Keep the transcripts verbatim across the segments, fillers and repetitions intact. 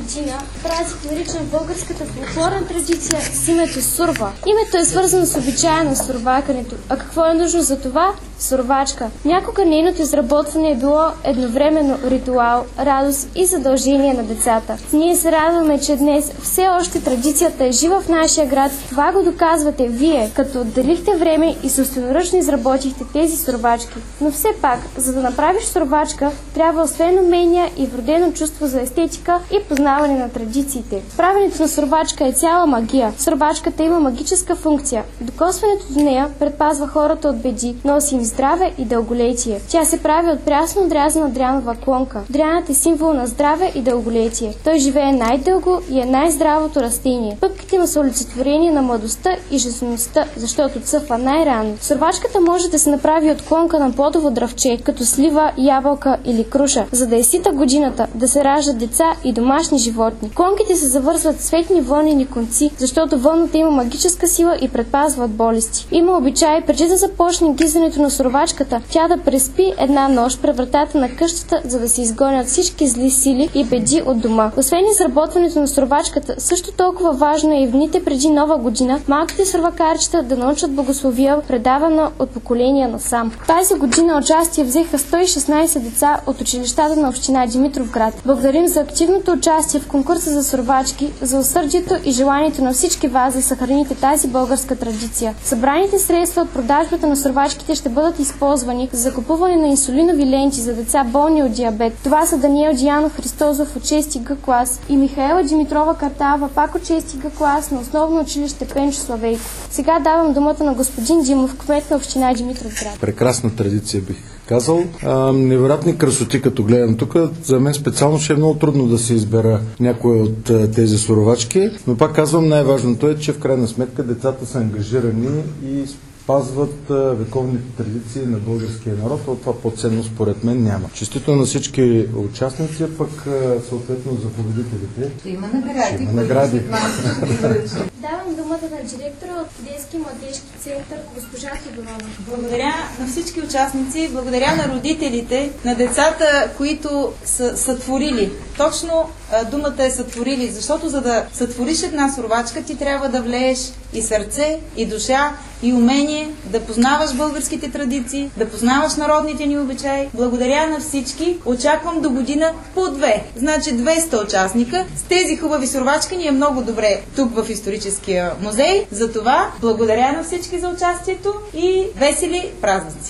година празник, наричан в българската фолклорна традиция с името Сурва. Името е свързано с обичая на сурвакането. А какво е нужно за това? Сурвачка. Някога нейното изработване е било едновременно ритуал, радост и задължение на децата. Ние се радваме, че днес все още традицията е жива в нашия град. Това го доказвате вие, като отделихте време и собственоръчно изработихте тези сурвачки. Но все пак, за да направиш сурвачка, трябва освен умения и вродено чувство за естетика и познаване на традициите. Правенето на сурвачка е цяла магия. Сурвачката има магическа функция. Докосването до нея предпазва хората от беди, носи им здраве и дълголетие. Тя се прави от прясно отрязана дрянова клонка. Дрянът е символ на здраве и дълголетие. Той живее най-дълго и е най-здравото растение. Пъпките му са олицетворение на младостта и жизнеността, защото цъфва най-рано. Сурвачката може да се направи от клонка на плодово дръвче, като слива, ябълка или круша, за да е сита годината, да се раждат деца и домашни животни. Клонките се завързват с цветни вълнени конци, защото вълната има магическа сила и предпазва от болести. Има обичай, преди да започне гизането на сурвачката, тя да преспи една нощ пред вратата на къщата, за да се изгонят всички зли сили и беди от дома. Освен изработването на сурвачката, също толкова важно е и в дните преди Нова година малките сурвакарчета да научат благословия, предавана от поколения насам. Тази година участие взеха сто и шестнадесет деца от училищата на община Димитровград. Благодарим за активното участие в конкурса за сурвачки, за усърдието и желанието на всички вас да съхраните тази българска традиция. Събраните средства от продажбата на сурвачките ще бъдат използвани за закупуване на инсулинови ленти за деца болни от диабет. Това са Даниел Диянов Христозов от шести Г клас и Михаела Димитрова Картава пак от шести Г клас на основно училище Пенчо Славейко. Сега давам думата на господин Димов, кмет на община Димитровград. Прекрасна традиция бих казал. А, невероятни красоти, като гледам тук. За мен специално ще е много трудно да се избера някоя от а, тези суровачки, но пак казвам, най-важното е, че в крайна сметка децата са ангажирани и спазват а, вековните традиции на българския народ, а това по-ценно според мен няма. Честито на всички участници, пък а, съответно за победителите. Ще има награди. Има награди. Давам думата на директора от Детски младежки център, госпожа Тодорова. Благодаря на всички участници, благодаря на родителите, на децата, които са сътворили. Точно а, думата е сътворили, защото за да сътвориш една сурвачка, ти трябва да влееш и сърце, и душа, и умение, да познаваш българските традиции, да познаваш народните ни обичаи. Благодаря на всички. Очаквам до година по две. Значи двеста участника. С тези хубави сурвачки ни е много добре тук в историческия музей. Затова благодаря на всички за участието и весели празници!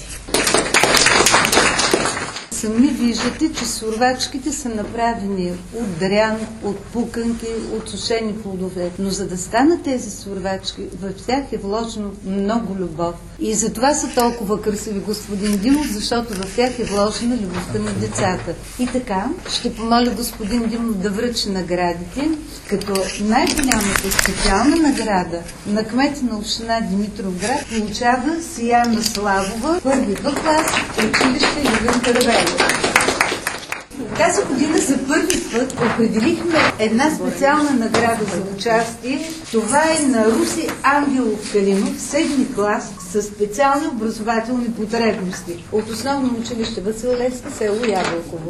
Сами виждате, че сурвачките са направени от дрян, от пуканки, от сушени плодове. Но за да станат тези сурвачки, в тях е вложено много любов. И затова са толкова красиви, господин Димов, защото в тях е вложена любовта на децата. И така, ще помоля господин Димов да връчи наградите, като най-голямата специална награда на кмета на община Димитровград получава Сияна Славова, първи Б клас, училище Любен Каравелов. Тази година за първи път определихме една специална награда за участие. Това е на Руси Ангелов Калинов, седми клас, със специални образователни потребности от основно училище Васил Левски, село Ябълково.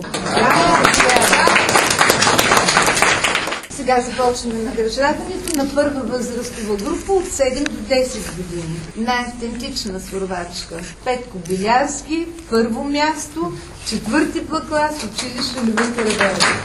Сега започваме награждаването на първа възрастова група от седем до десет години. Най-автентична сурвачка. Петко Билярски, първо място, четвърти Б клас, училище Любен Каравелов.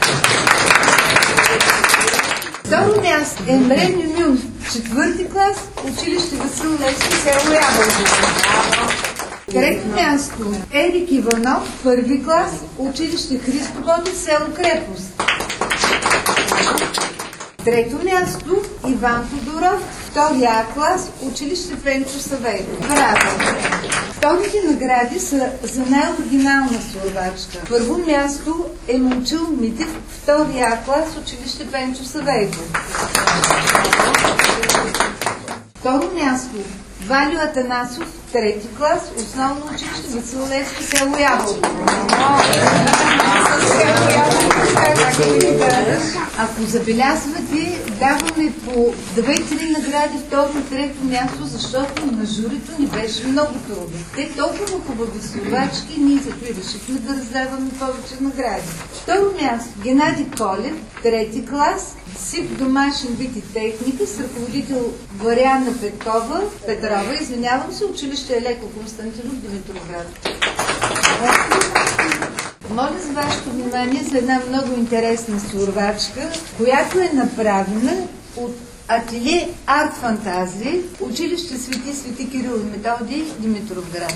Второ място е Мрен Юмюн, четвърти клас, училище Васил Левски, село Ябълково. Трето място Ерик Иванов, първи клас, училище Христо Ботев, село Крепост. Трето място Иван Тодоров, втори А клас, училище Пенчо Славейко. Браво! Вторите награди са за най-оригинална сурвачка. Първо място е Момчил Митев, втори А клас, училище Пенчо Славейко. Второ място Валю Атанасов, трети клас, основно училище Васил Левски, село Ябълково. Ако забелязвате, даваме по две-три награди, второ и трето място, защото на журито ни беше много трудно. Те толкова хубави словачки, ние зато и решихме да раздаваме повече награди. Второ място, Геннадий Колев, трети клас, СИП домашен вид и техника, с ръководител Вариана Петкова, Петрова, извинявам се, училище Елеко Константинов, Димитровград. Моля за вашето внимание за една много интересна сурвачка, която е направена от ателие Арт Фантазия, училище Свети Свети Кирил и Методий, Димитровград.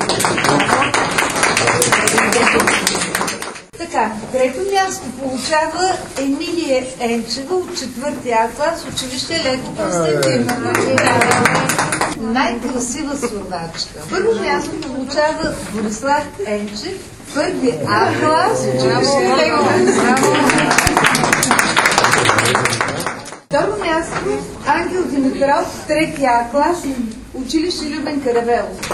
Така, трето място получава Емилия Енчева от четвърти А клас, училище Елеко Константинов. Най-красива сурвачка. Първо място получава Борислав Енчев, първи А клас, училище Елеко Константинов. Второ място Ангел Димитров, трети А клас, училище Любен Каравелов.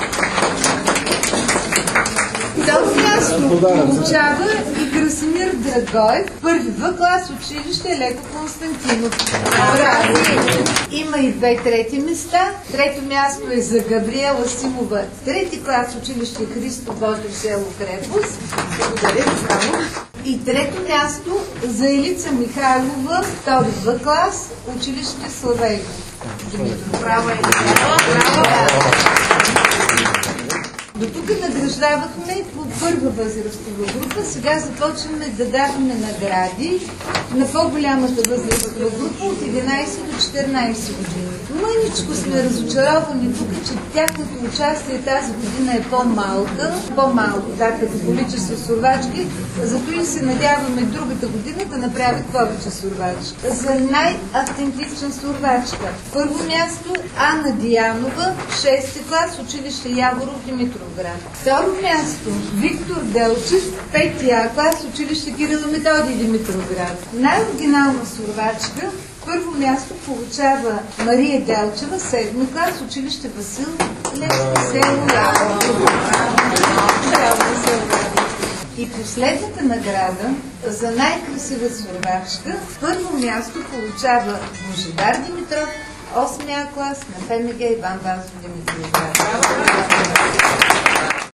Второ място получава и Красимир Драгоев, първи В клас, училище Елеко Константинов. Браво! Има и две трети места. Трето място е за Габриела Симова, трети клас, училище Христо Божев, село Крепост. Благодаря ви само. И трето място за Елица Михайлова, втори В клас, училище Славейко. Браво, Елица! Браво! До тук награждавахме по първа възрастова група, сега започваме да даваме награди на по-голямата възрастова група от единайсет до четиринайсет години. Мъничко сме разочаровани тук, че тяхното участие тази година е по-малка, по-малко, да, като количество сурвачки, зато и се надяваме другата година да направят повече сурвачки. За най-автентична сурвачка. Първо място Анна Диянова, шести клас, училище Яворов, Димитровград. Второ място Виктор Делчев, пети А клас, училище Кирил и Методий, Димитровград. Най-оригинална сурвачка. Първо място получава Мария Делчева, седми клас, училище Васил Левски, село Яворов. И последната награда за най-красива сурвачка, първо място получава Божидар Димитров, осми А клас на ФМГ Иван Вазов, Димитровград.